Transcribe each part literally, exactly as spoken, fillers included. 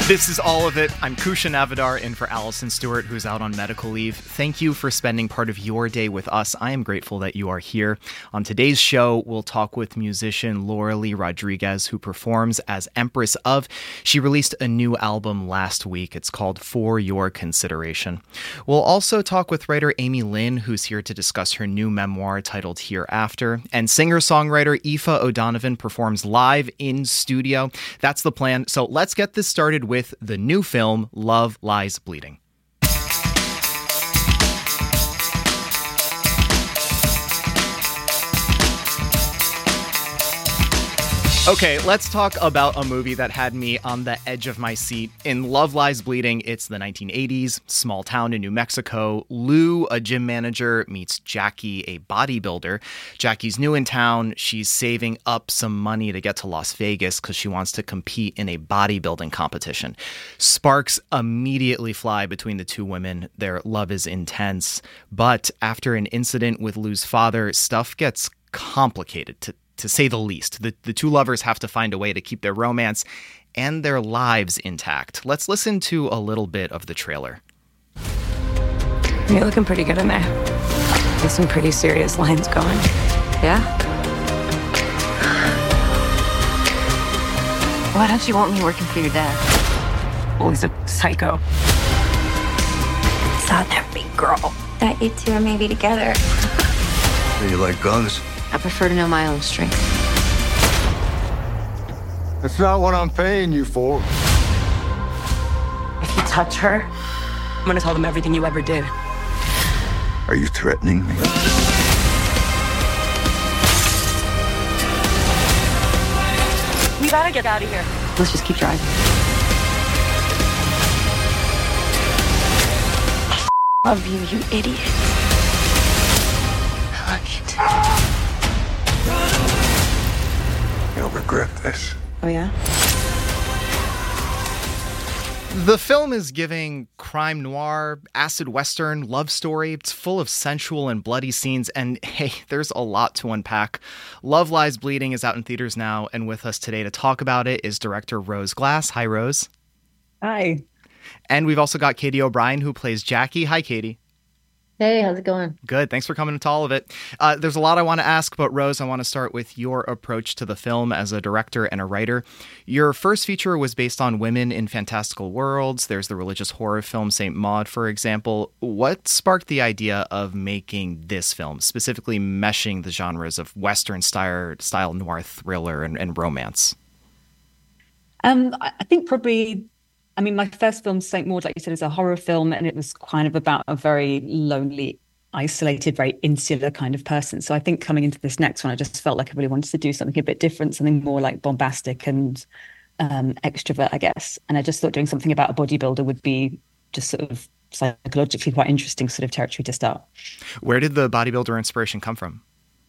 This is All of It. I'm Kusha Navidar in for Allison Stewart, who's out on medical leave. Thank you for spending part of your day with us. I am grateful that you are here. On today's show, we'll talk with musician Laura Lee Rodriguez, who performs as Empress of. She released a new album last week. It's called For Your Consideration. We'll also talk with writer Amy Lynn, who's here to discuss her new memoir titled Hereafter. And singer-songwriter Aoife O'Donovan performs live in studio. That's the plan. So let's get this started with with the new film, Love Lies Bleeding. Okay, let's talk about a movie that had me on the edge of my seat. In Love Lies Bleeding, it's the nineteen eighties, small town in New Mexico. Lou, a gym manager, meets Jackie, a bodybuilder. Jackie's new in town. She's saving up some money to get to Las Vegas because she wants to compete in a bodybuilding competition. Sparks immediately fly between the two women. Their love is intense. But after an incident with Lou's father, stuff gets complicated, to to say the least. The, the two lovers have to find a way to keep their romance and their lives intact. Let's listen to a little bit of the trailer. You're looking pretty good in there. There's some pretty serious lines going. Yeah? Why don't you want me working for your dad? Well, he's a psycho. Saw that big girl. That you two are maybe together. Do you like guns? I prefer to know my own strength. That's not what I'm paying you for. If you touch her, I'm gonna tell them everything you ever did. Are you threatening me? We gotta get out of here. Let's just keep driving. I love you, you idiot. I love you too. You'll regret this. Oh, yeah? The film is giving crime noir, acid western, love story. It's full of sensual and bloody scenes, and hey, there's a lot to unpack. Love Lies Bleeding is out in theaters now, and with us today to talk about it is director Rose Glass. Hi, Rose. Hi. And we've also got Katie O'Brien, who plays Jackie. Hi, Katie. Hey, how's it going? Good. Thanks for coming to all of it. Uh, there's a lot I want to ask, but Rose, I want to start with your approach to the film as a director and a writer. Your first feature was based on women in fantastical worlds. There's the religious horror film Saint Maud, for example. What sparked the idea of making this film, specifically meshing the genres of Western style, style noir thriller and, and romance? Um, I think probably... I mean, my first film, Saint Maud, like you said, is a horror film, and it was kind of about a very lonely, isolated, very insular kind of person. So I think coming into this next one, I just felt like I really wanted to do something a bit different, something more like bombastic and um, extrovert, I guess. And I just thought doing something about a bodybuilder would be just sort of psychologically quite interesting sort of territory to start. Where did the bodybuilder inspiration come from?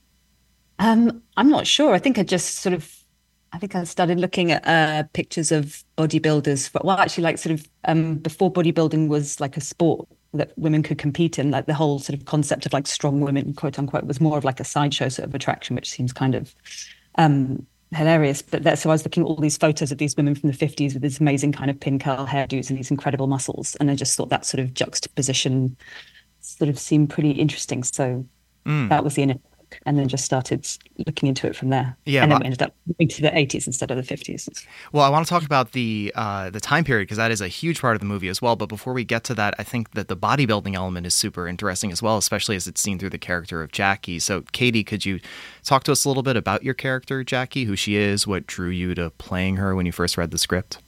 Um, I'm not sure. I think I just sort of I think I started looking at uh, pictures of bodybuilders. But, well, actually, like sort of um, before bodybuilding was like a sport that women could compete in, like the whole sort of concept of like strong women, quote unquote, was more of like a sideshow sort of attraction, which seems kind of um, hilarious. But that, so I was looking at all these photos of these women from the fifties with these amazing kind of pin curl hairdos and these incredible muscles. And I just thought that sort of juxtaposition sort of seemed pretty interesting. So mm. that was the initial. And then just started looking into it from there. Yeah, and then well, we ended up moving to the eighties instead of the fifties. Well, I want to talk about the uh, the time period because that is a huge part of the movie as well. But before we get to that, I think that the bodybuilding element is super interesting as well, especially as it's seen through the character of Jackie. So, Katie, could you talk to us a little bit about your character, Jackie, who she is, what drew you to playing her when you first read the script?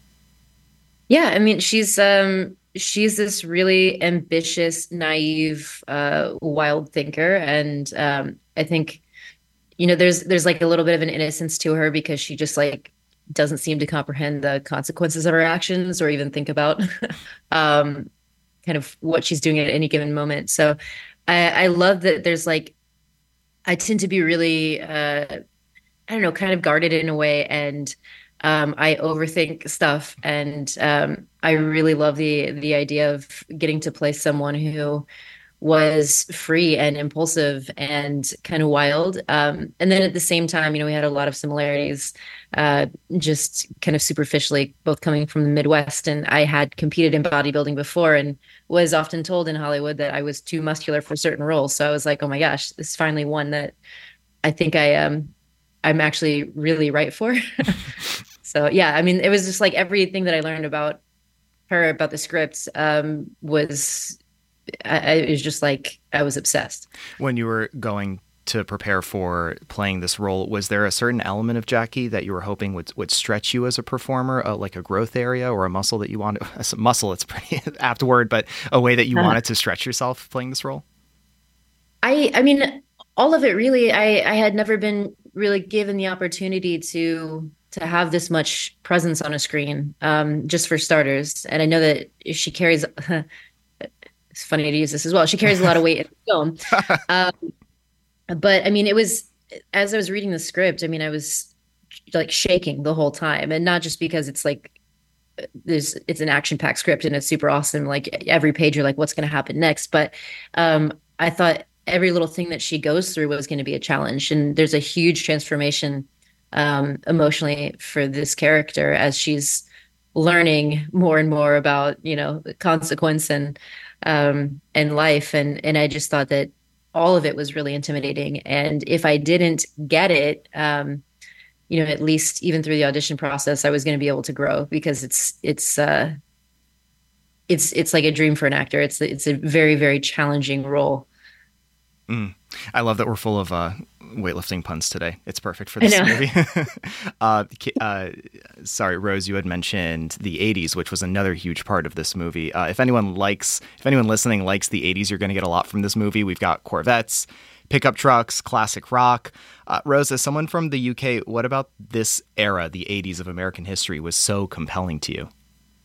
Yeah, I mean, she's um, she's this really ambitious, naive, uh, wild thinker, and um, I think, you know, there's there's like a little bit of an innocence to her because she just like doesn't seem to comprehend the consequences of her actions or even think about um, kind of what she's doing at any given moment. So I, I love that there's like, I tend to be really, uh, I don't know, kind of guarded in a way, and Um, I overthink stuff, and um, I really love the the idea of getting to play someone who was free and impulsive and kind of wild. Um, and then at the same time, you know, we had a lot of similarities, uh, just kind of superficially, both coming from the Midwest. And I had competed in bodybuilding before and was often told in Hollywood that I was too muscular for certain roles. So I was like, oh my gosh, this is finally one that I think I um I'm actually really right for. So yeah, I mean, it was just like everything that I learned about her, about the script, um, was I, I it was just like I was obsessed. When you were going to prepare for playing this role, was there a certain element of Jackie that you were hoping would would stretch you as a performer, uh, like a growth area or a muscle that you wanted? Muscle, it's a pretty apt word, but a way that you uh, wanted to stretch yourself playing this role? I I mean, all of it really. I I had never been really given the opportunity to to have this much presence on a screen, um, just for starters. And I know that she carries, it's funny to use this as well, she carries a lot of weight in the film. Um, but I mean, it was, as I was reading the script, I mean, I was like shaking the whole time. And not just because it's like, there's, it's an action-packed script and it's super awesome. Like every page you're like, what's going to happen next? But um, I thought every little thing that she goes through was going to be a challenge. And there's a huge transformation um, emotionally for this character as she's learning more and more about, you know, consequence and, um, and life. And, and I just thought that all of it was really intimidating. And if I didn't get it, um, you know, at least even through the audition process, I was going to be able to grow, because it's, it's, uh, it's, it's like a dream for an actor. It's, it's a very, very challenging role. Mm. I love that we're full of uh, weightlifting puns today. It's perfect for this movie. uh, uh, sorry, Rose, you had mentioned the eighties, which was another huge part of this movie. Uh, if anyone likes, if anyone listening likes the eighties, you're going to get a lot from this movie. We've got Corvettes, pickup trucks, classic rock. Uh, Rose, as someone from the U K, what about this era, the eighties of American history, was so compelling to you?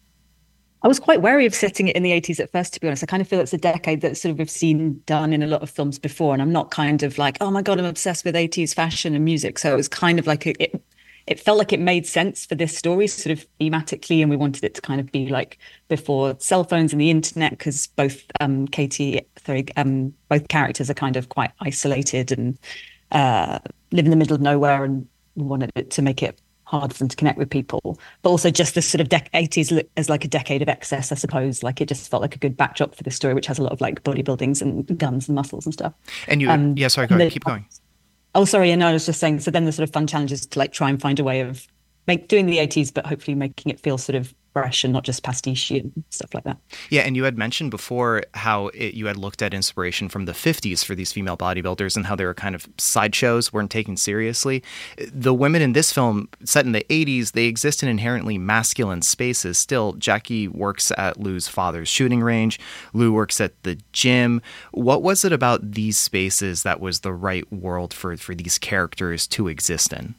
I was quite wary of setting it in the eighties at first, to be honest. I kind of feel it's a decade that sort of we've seen done in a lot of films before. And I'm not kind of like, oh my God, I'm obsessed with eighties fashion and music. So it was kind of like, a, it it felt like it made sense for this story sort of thematically. And we wanted it to kind of be like before cell phones and the internet, because both um, Katie, sorry, um, both characters are kind of quite isolated and uh, live in the middle of nowhere. And we wanted it to make it hard for them to connect with people, but also just the sort of dec- eighties as like a decade of excess, I suppose. Like it just felt like a good backdrop for the story, which has a lot of like bodybuildings and guns and muscles and stuff. And you, um, yeah, sorry, go ahead, keep going. Oh, sorry, and no, I was just saying, so then the sort of fun challenge is to like try and find a way of make doing the eighties, but hopefully making it feel sort of fresh and not just pastiche and stuff like that. Yeah, and you had mentioned before how it, you had looked at inspiration from the fifties for these female bodybuilders and how they were kind of sideshows, weren't taken seriously. The women in this film, set in the eighties, they exist in inherently masculine spaces. Still, Jackie works at Lou's father's shooting range. Lou works at the gym. What was it about these spaces that was the right world for, for these characters to exist in?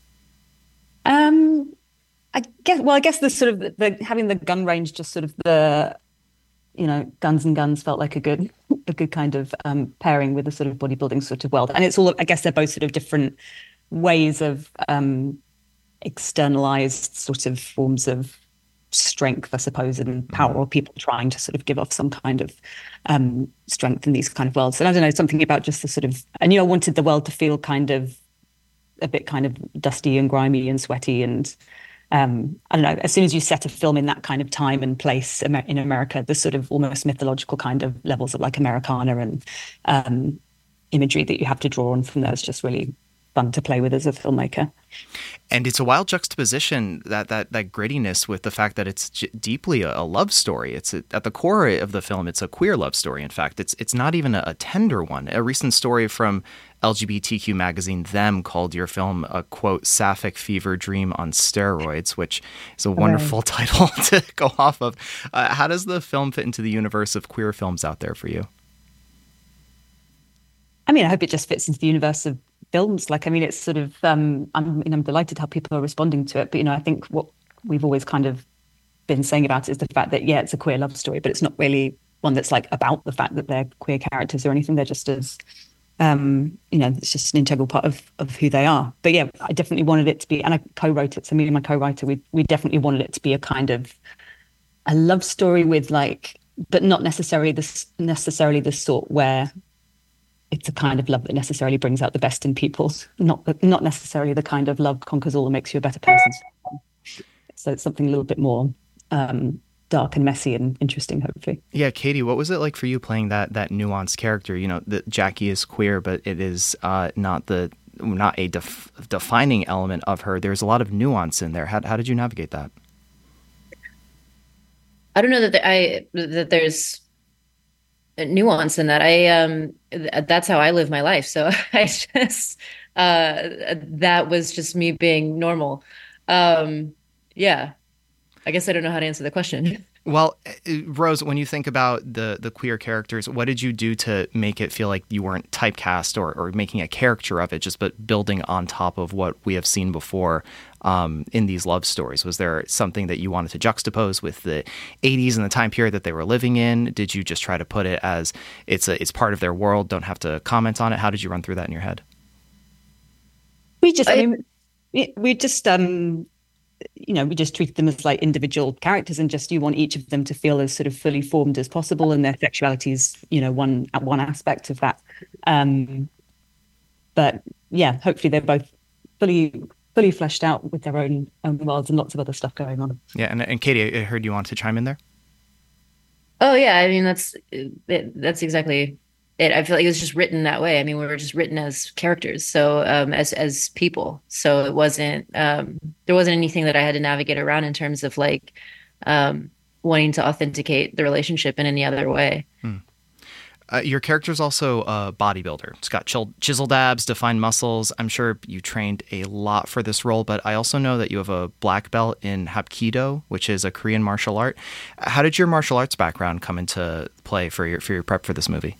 Um... I guess, well, I guess the sort of the, the having the gun range, just sort of the, you know, guns and guns felt like a good, a good kind of um, pairing with the sort of bodybuilding sort of world. And it's all, I guess they're both sort of different ways of um, externalized sort of forms of strength, I suppose, and power, or people trying to sort of give off some kind of um, strength in these kind of worlds. And I don't know, something about just the sort of, I knew I wanted the world to feel kind of a bit kind of dusty and grimy and sweaty and, Um, I don't know, as soon as you set a film in that kind of time and place in America, the sort of almost mythological kind of levels of like Americana and um, imagery that you have to draw on from there is just really fun to play with as a filmmaker. And it's a wild juxtaposition, that that that grittiness, with the fact that it's j- deeply a, a love story. It's a, at the core of the film, it's a queer love story. In fact, it's it's not even a, a tender one. A recent story from L G B T Q magazine Them called your film a, quote, sapphic fever dream on steroids, which is a wonderful right. title to go off of. Uh, how does the film fit into the universe of queer films out there for you? I mean, I hope it just fits into the universe of films. Like, I mean, it's sort of, um, I'm, you know, I'm delighted how people are responding to it. But, you know, I think what we've always kind of been saying about it is the fact that, yeah, it's a queer love story, but it's not really one that's like about the fact that they're queer characters or anything. They're just as, um, you know, it's just an integral part of, of who they are. But yeah, I definitely wanted it to be, and I co-wrote it. So me and my co-writer, we we definitely wanted it to be a kind of a love story with like but not necessarily the necessarily the sort where it's a kind of love that necessarily brings out the best in people. Not not necessarily the kind of love conquers all and makes you a better person. So it's something a little bit more um, dark and messy and interesting, hopefully. Yeah, Katie, what was it like for you playing that that nuanced character? You know, that Jackie is queer, but it is uh, not the not a def- defining element of her. There's a lot of nuance in there. How how did you navigate that? I don't know that the, I that there's nuance in that. I um that's how I live my life. So I just uh that was just me being normal. Um yeah. I guess I don't know how to answer the question. Well, Rose, when you think about the the queer characters, what did you do to make it feel like you weren't typecast or, or making a caricature of it, just but building on top of what we have seen before um, in these love stories? Was there something that you wanted to juxtapose with the eighties and the time period that they were living in? Did you just try to put it as it's a, it's part of their world, don't have to comment on it? How did you run through that in your head? We just, I, I mean, we, we just, um, you know, we just treated them as like individual characters, and just you want each of them to feel as sort of fully formed as possible, and their sexuality is, you know, one one aspect of that. Um, but yeah, hopefully they're both fully fully fleshed out with their own own worlds and lots of other stuff going on. Yeah, and and Katie, I heard you wanted to chime in there. Oh yeah, I mean that's that's exactly it. I feel like it was just written that way. I mean, we were just written as characters, so um, as as people. So it wasn't um, there wasn't anything that I had to navigate around in terms of like um, wanting to authenticate the relationship in any other way. Hmm. Uh, your character's also a bodybuilder. It's got chil- chiseled abs, defined muscles. I'm sure you trained a lot for this role, but I also know that you have a black belt in Hapkido, which is a Korean martial art. How did your martial arts background come into play for your for your prep for this movie?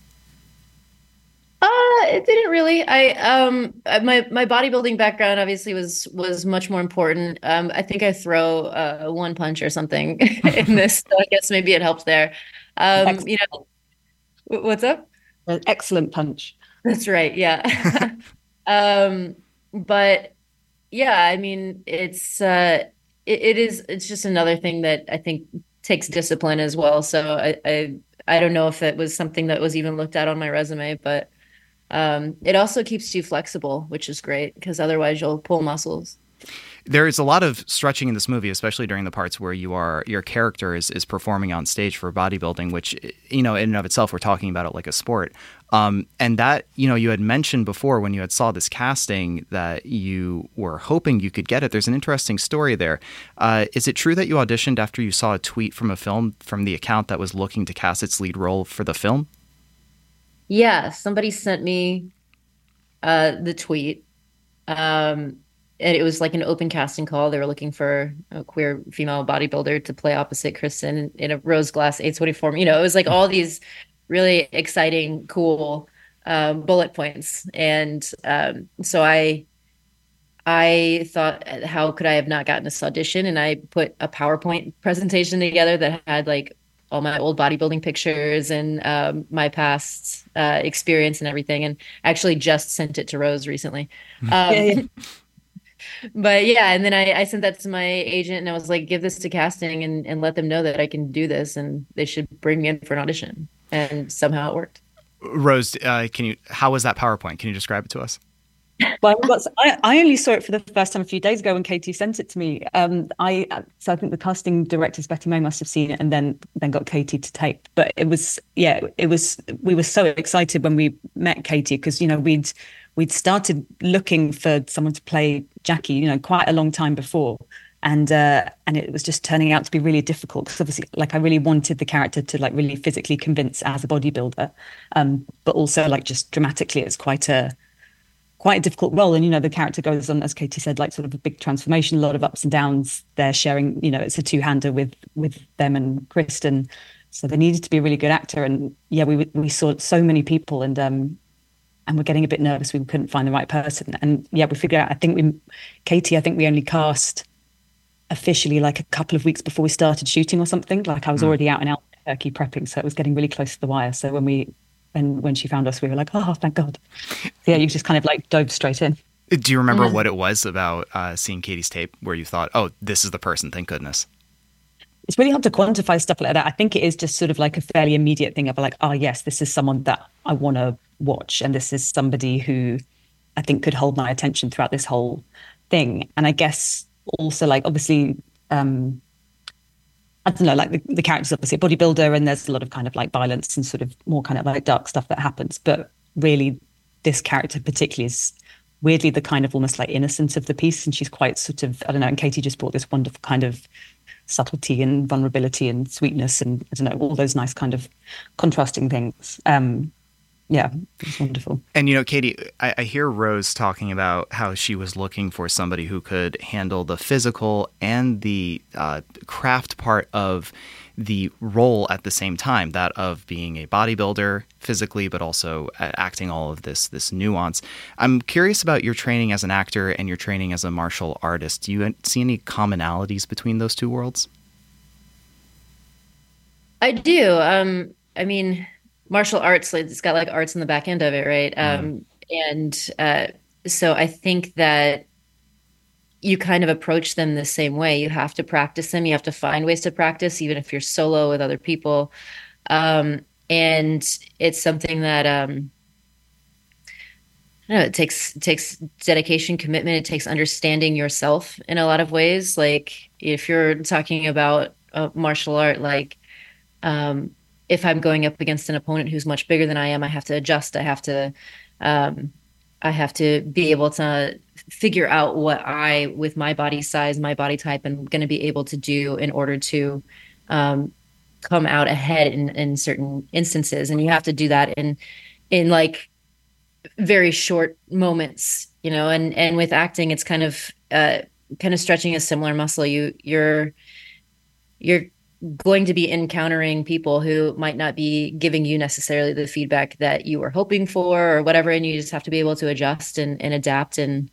Uh, it didn't really. I um my my bodybuilding background obviously was was much more important. Um, I think I throw uh, one punch or something in this, so I guess maybe it helped there. Um, Excellent. You know, what's up? An excellent punch. That's right. Yeah. um, but yeah, I mean, it's uh, it, it is. It's just another thing that I think takes discipline as well. So I I I don't know if it was something that was even looked at on my resume, but. Um, it also keeps you flexible, which is great because otherwise you'll pull muscles. There is a lot of stretching in this movie, especially during the parts where you are your character is is performing on stage for bodybuilding, which, you know, in and of itself, we're talking about it like a sport. Um, and that, you know, you had mentioned before when you had saw this casting that you were hoping you could get it. There's an interesting story there. Uh, is it true that you auditioned after you saw a tweet from a film from the account that was looking to cast its lead role for the film? Yeah, somebody sent me uh, the tweet, um, and it was like an open casting call. They were looking for a queer female bodybuilder to play opposite Kristen in, in a rose glass eight twenty-four. You know, it was like all these really exciting, cool um, bullet points, and um, so I, I thought, how could I have not gotten this audition? And I put a PowerPoint presentation together that had like all my old bodybuilding pictures and um, my past uh, experience and everything, and actually just sent it to Rose recently. Um, yeah, yeah. But yeah, and then I, I sent that to my agent, and I was like, give this to casting and, and let them know that I can do this, and they should bring me in for an audition. And somehow it worked. Rose, uh, can you? How was that PowerPoint? Can you describe it to us? Well, I, I only saw it for the first time a few days ago when Katie sent it to me. Um, I so I think the casting directors, Betty May, must have seen it and then then got Katie to tape. But it was yeah, it was we were so excited when we met Katie because you know we'd we'd started looking for someone to play Jackie, you know, quite a long time before, and uh, and it was just turning out to be really difficult because obviously, like, I really wanted the character to like really physically convince as a bodybuilder, um, but also like just dramatically, it's quite a quite a difficult role. And, you know, the character goes on, as Katie said, like sort of a big transformation, a lot of ups and downs. They're sharing, you know, it's a two-hander with with them and Kristen. So they needed to be a really good actor. And yeah, we we saw so many people and um and we're getting a bit nervous we couldn't find the right person. And yeah, we figured out, I think we, Katie, I think we only cast officially like a couple of weeks before we started shooting or something. Like I was mm. already out and out in Turkey prepping. So it was getting really close to the wire. So when we, And when she found us, we were like, oh, thank God. So yeah, you just kind of like dove straight in. Do you remember mm. what it was about uh, seeing Katie's tape where you thought, oh, this is the person, thank goodness? it's really hard to quantify stuff like that. I think it is just sort of like a fairly immediate thing of like, oh yes, this is someone that I want to watch, and this is somebody who I think could hold my attention throughout this whole thing. And I guess also like obviously, um, I don't know, like the, the character's obviously a bodybuilder, and there's a lot of kind of like violence and sort of more kind of like dark stuff that happens. But really, this character particularly is weirdly the kind of almost like innocence of the piece, and she's quite sort of, I don't know. And Katie just brought this wonderful kind of subtlety and vulnerability and sweetness and I don't know, all those nice kind of contrasting things. Um, yeah, it's wonderful. And, you know, Katie, I, I hear Rose talking about how she was looking for somebody who could handle the physical and the uh, craft part of the role at the same time, that of being a bodybuilder physically, but also acting all of this this nuance. I'm curious about your training as an actor and your training as a martial artist. Do you see any commonalities between those two worlds? I do. Um, I mean, martial arts, like, it's got like arts in the back end of it, right? Mm. Um, and uh, so I think that you kind of approach them the same way. You have to practice them. You have to find ways to practice, even if you're solo with other people. Um, and it's something that, um, I don't know, it takes, it takes dedication, commitment. It takes understanding yourself in a lot of ways. Like if you're talking about a martial art, like, um, if I'm going up against an opponent who's much bigger than I am, I have to adjust. I have to, um, I have to be able to figure out what I, with my body size, my body type, am going to be able to do in order to um, come out ahead in, in certain instances. And you have to do that in, in like very short moments, you know, and, and with acting, it's kind of, uh, kind of stretching a similar muscle. You, you're, you're going to be encountering people who might not be giving you necessarily the feedback that you were hoping for or whatever. And you just have to be able to adjust and, and adapt. And,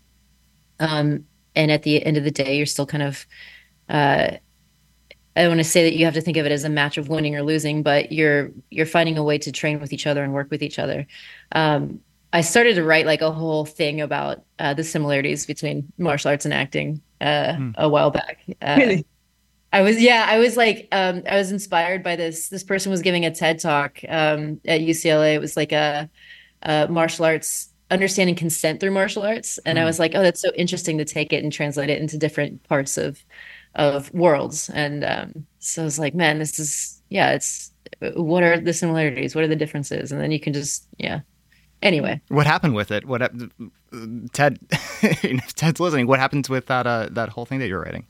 um, and at the end of the day, you're still kind of, uh, I don't want to say that you have to think of it as a match of winning or losing, but you're, you're finding a way to train with each other and work with each other. Um, I started to write like a whole thing about, uh, the similarities between martial arts and acting, uh, mm. a while back. Uh, really? I was, yeah, I was like, um, I was inspired by this. This person was giving a TED talk um, at U C L A. It was like a, a martial arts, understanding consent through martial arts. And mm. I was like, oh, that's so interesting to take it and translate it into different parts of, of worlds. And um, so I was like, man, this is, yeah, it's, what are the similarities? What are the differences? And then you can just, yeah. Anyway. What happened with it? What, Ted, if Ted's listening, what happened with that, uh, that whole thing that you're writing?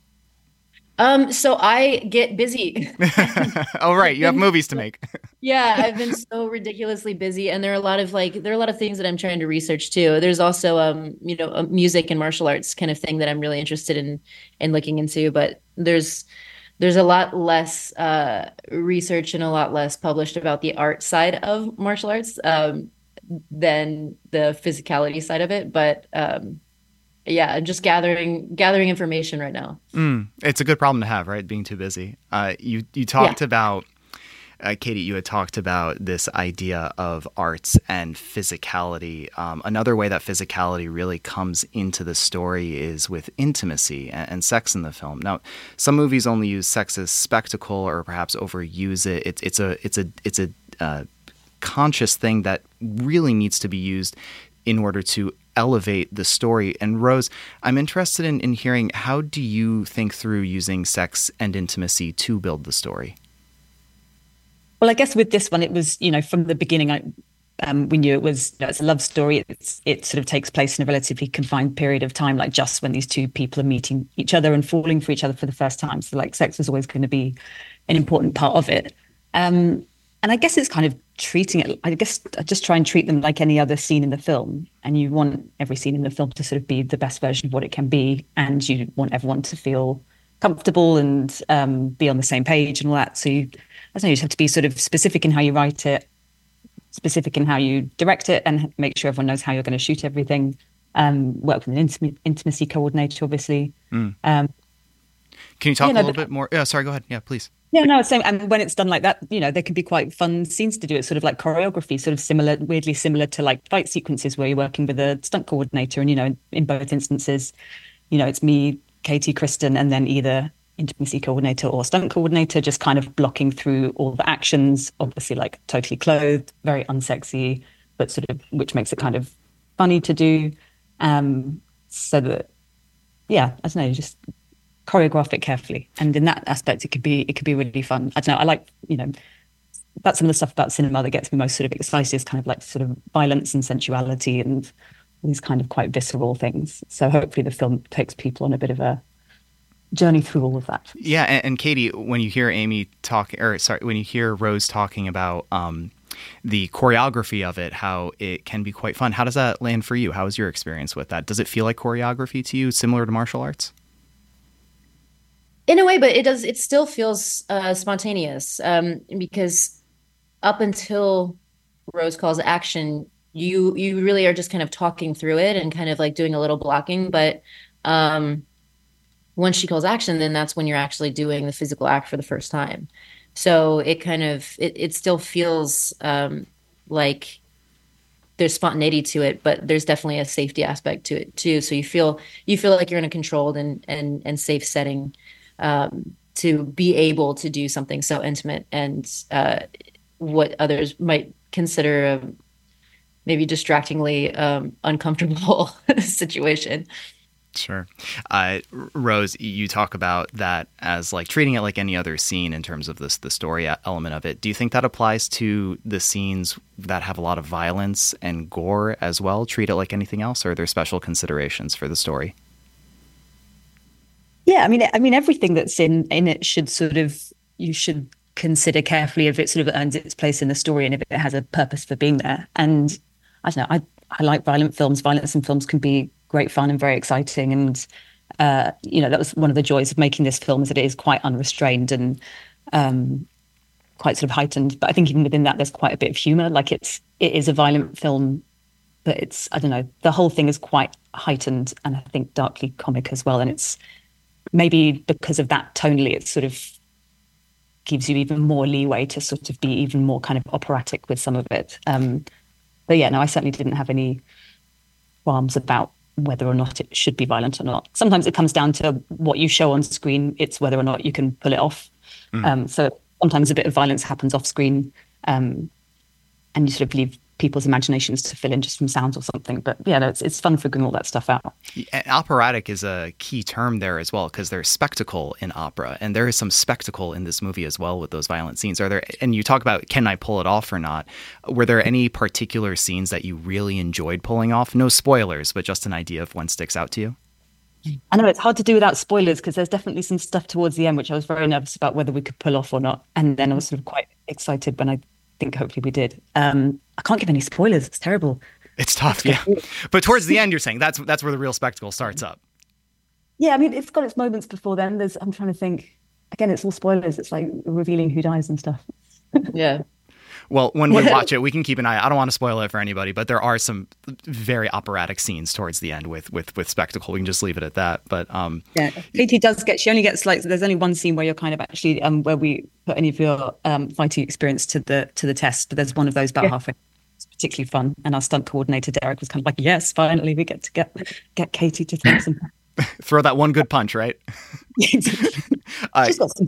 Um, so I get busy. Oh, right. You have movies to make. Yeah, I've been so ridiculously busy. And there are a lot of like, there are a lot of things that I'm trying to research too. There's also, um, you know, a music and martial arts kind of thing that I'm really interested in, in looking into, but there's, there's a lot less, uh, research and a lot less published about the art side of martial arts, um, than the physicality side of it. But, um, yeah, I'm just gathering gathering information right now. Mm, it's a good problem to have, right? Being too busy. Uh, you you talked yeah. about, uh, Katie, you had talked about this idea of arts and physicality. Um, another way that physicality really comes into the story is with intimacy and, and sex in the film. Now, some movies only use sex as spectacle or perhaps overuse it. It's it's a it's a it's a uh, conscious thing that really needs to be used in order to elevate the story. And Rose, I'm interested in, in hearing, how do you think through using sex and intimacy to build the story? Well, I guess with this one, it was, you know, from the beginning, I, um, we knew it was, you know, it's a love story. It's, it sort of takes place in a relatively confined period of time, like just when these two people are meeting each other and falling for each other for the first time. So like sex was always going to be an important part of it. Um, And I guess it's kind of treating it, I guess I just try and treat them like any other scene in the film. And you want every scene in the film to sort of be the best version of what it can be. And you want everyone to feel comfortable and um, be on the same page and all that. So you, I don't know, you just have to be sort of specific in how you write it, specific in how you direct it, and make sure everyone knows how you're going to shoot everything. Um, work with an intim- intimacy coordinator, obviously. Mm. Um, Can you talk you know, a little bit more? Yeah, sorry, go ahead. Yeah, please. Yeah, no, same. And when it's done like that, you know, there can be quite fun scenes to do. It's sort of like choreography, sort of similar, weirdly similar to like fight sequences where you're working with a stunt coordinator. And, you know, in both instances, you know, it's me, Katie, Kristen, and then either, intimacy coordinator or stunt coordinator, just kind of blocking through all the actions, obviously like totally clothed, very unsexy, but sort of, which makes it kind of funny to do. Um, so that, yeah, I don't know, just choreograph it carefully. And in that aspect, it could be, it could be really fun. I don't know, I like, you know, that's some of the stuff about cinema that gets me most sort of excited, is kind of like sort of violence and sensuality and these kind of quite visceral things. So hopefully the film takes people on a bit of a journey through all of that. Yeah, and, and Katie, when you hear Amy talk, or sorry, when you hear Rose talking about um, the choreography of it, how it can be quite fun, how does that land for you? How is your experience with that? Does it feel like choreography to you, similar to martial arts? In a way, but it does. It still feels uh, spontaneous um, because up until Rose calls action, you you really are just kind of talking through it and kind of like doing a little blocking, but. Um, Once she calls action, then that's when you're actually doing the physical act for the first time. So it kind of, it, it still feels um, like there's spontaneity to it, but there's definitely a safety aspect to it too. So you feel, you feel like you're in a controlled and, and, and safe setting um, to be able to do something so intimate and uh, what others might consider a maybe distractingly um, uncomfortable situation. Sure. Uh, Rose, you talk about that as like treating it like any other scene in terms of this, the story element of it. Do you think that applies to the scenes that have a lot of violence and gore as well? Treat it like anything else, or are there special considerations for the story? Yeah, I mean, I mean, everything that's in, in it should sort of, you should consider carefully if it sort of earns its place in the story and if it has a purpose for being there. And I don't know, I, I like violent films. Violence in films can be great fun and very exciting, and uh, you know, that was one of the joys of making this film, is that it is quite unrestrained and um, quite sort of heightened. But I think even within that, there's quite a bit of humor. Like it's it is a violent film, but it's, I don't know, the whole thing is quite heightened and I think darkly comic as well. And it's maybe because of that tonally, it sort of gives you even more leeway to sort of be even more kind of operatic with some of it. Um, but yeah, no, I certainly didn't have any qualms about whether or not it should be violent or not. Sometimes it comes down to what you show on screen. It's whether or not you can pull it off. Mm. Um, so sometimes a bit of violence happens off screen, um, and you sort of leave people's imaginations to fill in just from sounds or something. But yeah, no, it's it's fun figuring all that stuff out. And operatic is a key term there as well, because there's spectacle in opera, and there is some spectacle in this movie as well with those violent scenes. Are there? And you talk about, can I pull it off or not? Were there any particular scenes that you really enjoyed pulling off? No spoilers, but just an idea of one sticks out to you. I know it's hard to do without spoilers, because there's definitely some stuff towards the end which I was very nervous about whether we could pull off or not, and then I was sort of quite excited when I think hopefully we did. Um, I can't give any spoilers. It's terrible. It's tough, yeah. But towards the end, you're saying that's that's where the real spectacle starts up. Yeah, I mean, it's got its moments before then. There's, I'm trying to think. Again, it's all spoilers. It's like revealing who dies and stuff. Yeah. Well, when we watch it, we can keep an eye. I don't want to spoil it for anybody, but there are some very operatic scenes towards the end with with with spectacle. We can just leave it at that. But um, yeah, Katie does get. She only gets like. There's only one scene where you're kind of actually um where we put any of your um fighting experience to the to the test. But there's one of those about yeah. halfway. It's particularly fun, and our stunt coordinator Derek was kind of like, "Yes, finally we get to get get Katie to throw some." Throw that one good punch, right? Exactly. uh, She's got some.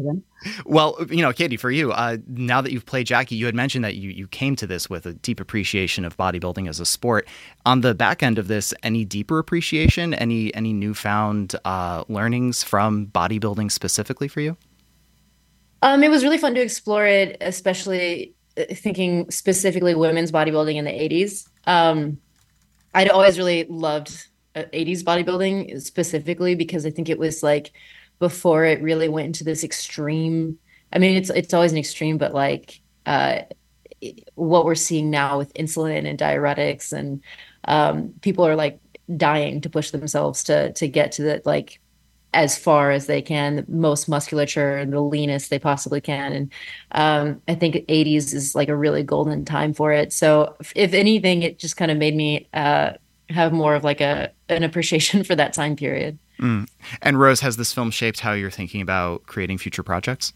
Well, you know, Katie, for you, uh, now that you've played Jackie, you had mentioned that you, you came to this with a deep appreciation of bodybuilding as a sport. On the back end of this, any deeper appreciation, any any newfound uh, learnings from bodybuilding specifically for you? Um, it was really fun to explore it, especially thinking specifically women's bodybuilding in the eighties. Um, I'd always really loved eighties bodybuilding specifically because I think it was like before it really went into this extreme. I mean, it's it's always an extreme, but like uh, what we're seeing now with insulin and diuretics, and um, people are like dying to push themselves to to get to the like as far as they can, the most musculature and the leanest they possibly can. And um, I think eighties is like a really golden time for it. So if, if anything, it just kind of made me uh, have more of like a an appreciation for that time period. Mm. And Rose, has this film shaped how you're thinking about creating future projects?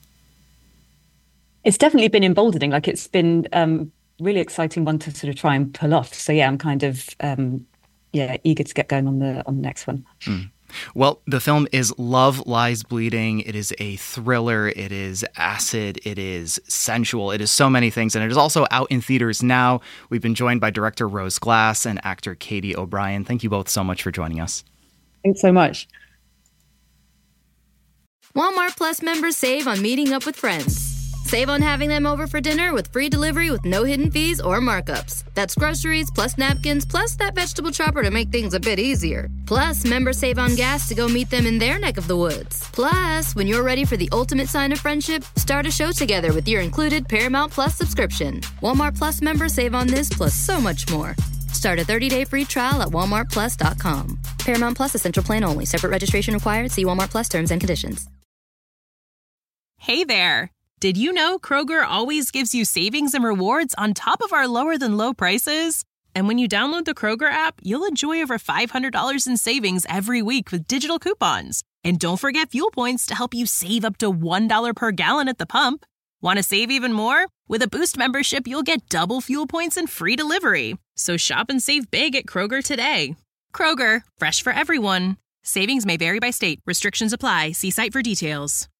It's definitely been emboldening. Like it's been um, really exciting one to sort of try and pull off. So yeah, I'm kind of um, yeah eager to get going on the on the next one. Mm. Well, the film is Love Lies Bleeding. It is a thriller. It is acid. It is sensual. It is so many things. And it is also out in theaters now. We've been joined by director Rose Glass and actor Katie O'Brien. Thank you both so much for joining us. Thanks so much. Walmart Plus members save on meeting up with friends. Save on having them over for dinner with free delivery with no hidden fees or markups. That's groceries, plus napkins, plus that vegetable chopper to make things a bit easier. Plus, members save on gas to go meet them in their neck of the woods. Plus, when you're ready for the ultimate sign of friendship, start a show together with your included Paramount Plus subscription. Walmart Plus members save on this plus so much more. Start a thirty-day free trial at walmart plus dot com. Paramount Plus Essential Plan only. Separate registration required. See Walmart Plus terms and conditions. Hey there. Did you know Kroger always gives you savings and rewards on top of our lower-than-low prices? And when you download the Kroger app, you'll enjoy over five hundred dollars in savings every week with digital coupons. And don't forget fuel points to help you save up to one dollar per gallon at the pump. Want to save even more? With a Boost membership, you'll get double fuel points and free delivery. So shop and save big at Kroger today. Kroger, fresh for everyone. Savings may vary by state. Restrictions apply. See site for details.